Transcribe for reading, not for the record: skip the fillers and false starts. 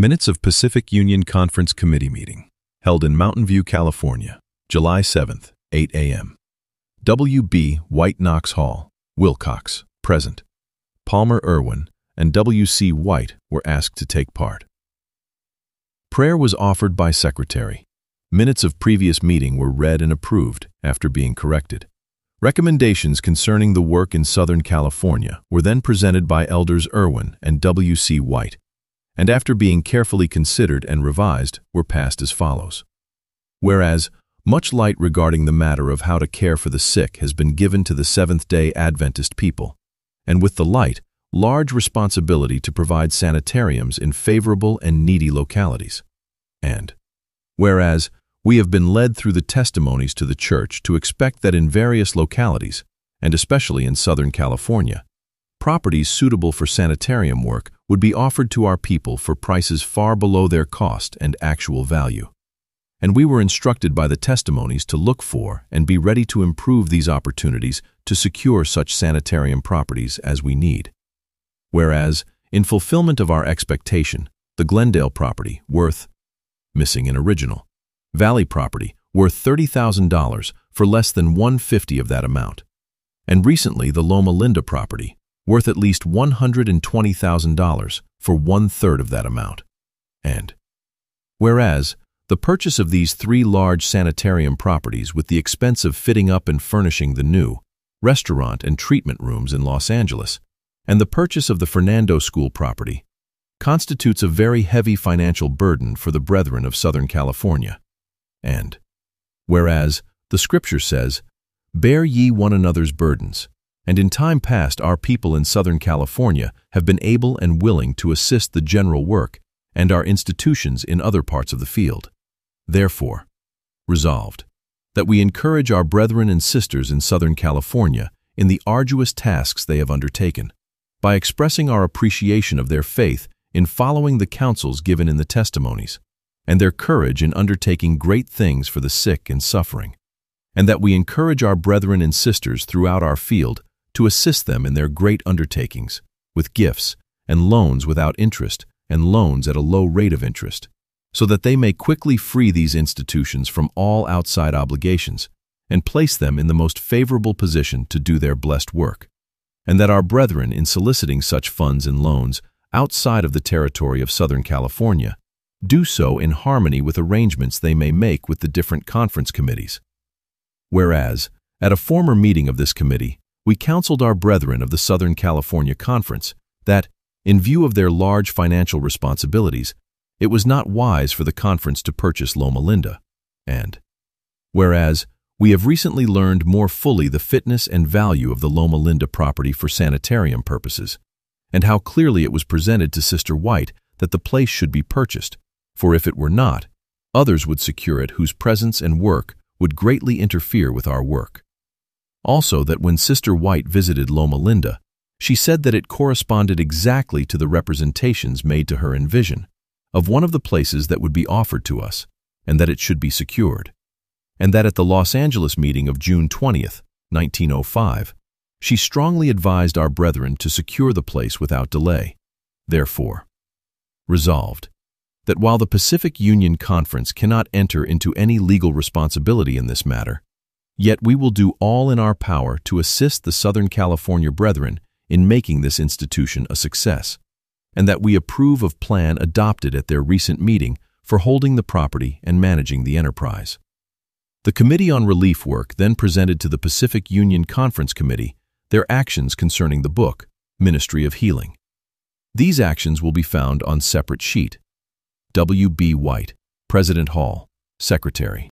Minutes of Pacific Union Conference Committee meeting, held in Mountain View, California, July 7th, 8 a.m. W.B. White Knox Hall, Wilcox, present. Palmer Irwin and W.C. White were asked to take part. Prayer was offered by Secretary. Minutes of previous meeting were read and approved after being corrected. Recommendations concerning the work in Southern California were then presented by Elders Irwin and W.C. White, and after being carefully considered and revised, were passed as follows. Whereas, much light regarding the matter of how to care for the sick has been given to the Seventh-day Adventist people, and with the light, large responsibility to provide sanitariums in favorable and needy localities. And, whereas, we have been led through the testimonies to the Church to expect that in various localities, and especially in Southern California, properties suitable for sanitarium work would be offered to our people for prices far below their cost and actual value. And we were instructed by the testimonies to look for and be ready to improve these opportunities to secure such sanitarium properties as we need. Whereas, in fulfillment of our expectation, the Glendale property worth, missing an original, Valley property worth $30,000 for less than 1/50 of that amount, and recently the Loma Linda property worth at least $120,000 for 1/3 of that amount. And, whereas, the purchase of these 3 large sanitarium properties with the expense of fitting up and furnishing the new restaurant and treatment rooms in Los Angeles, and the purchase of the Fernando School property, constitutes a very heavy financial burden for the brethren of Southern California. And, whereas, the Scripture says, "Bear ye one another's burdens," and in time past our people in Southern California have been able and willing to assist the general work and our institutions in other parts of the field. Therefore, resolved, that we encourage our brethren and sisters in Southern California in the arduous tasks they have undertaken, by expressing our appreciation of their faith in following the counsels given in the testimonies, and their courage in undertaking great things for the sick and suffering, and that we encourage our brethren and sisters throughout our field to assist them in their great undertakings, with gifts and loans without interest and loans at a low rate of interest, so that they may quickly free these institutions from all outside obligations and place them in the most favorable position to do their blessed work, and that our brethren in soliciting such funds and loans outside of the territory of Southern California do so in harmony with arrangements they may make with the different conference committees. Whereas, at a former meeting of this committee, we counseled our brethren of the Southern California Conference that, in view of their large financial responsibilities, it was not wise for the conference to purchase Loma Linda. And, whereas, we have recently learned more fully the fitness and value of the Loma Linda property for sanitarium purposes, and how clearly it was presented to Sister White that the place should be purchased, for if it were not, others would secure it whose presence and work would greatly interfere with our work. Also that when Sister White visited Loma Linda, she said that it corresponded exactly to the representations made to her in vision of one of the places that would be offered to us, and that it should be secured, and that at the Los Angeles meeting of June 20th, 1905, she strongly advised our brethren to secure the place without delay. Therefore, resolved, that while the Pacific Union Conference cannot enter into any legal responsibility in this matter, yet we will do all in our power to assist the Southern California brethren in making this institution a success, and that we approve of plan adopted at their recent meeting for holding the property and managing the enterprise. The Committee on Relief Work then presented to the Pacific Union Conference Committee their actions concerning the book, Ministry of Healing. These actions will be found on separate sheet. W.B. White, President Hall, Secretary.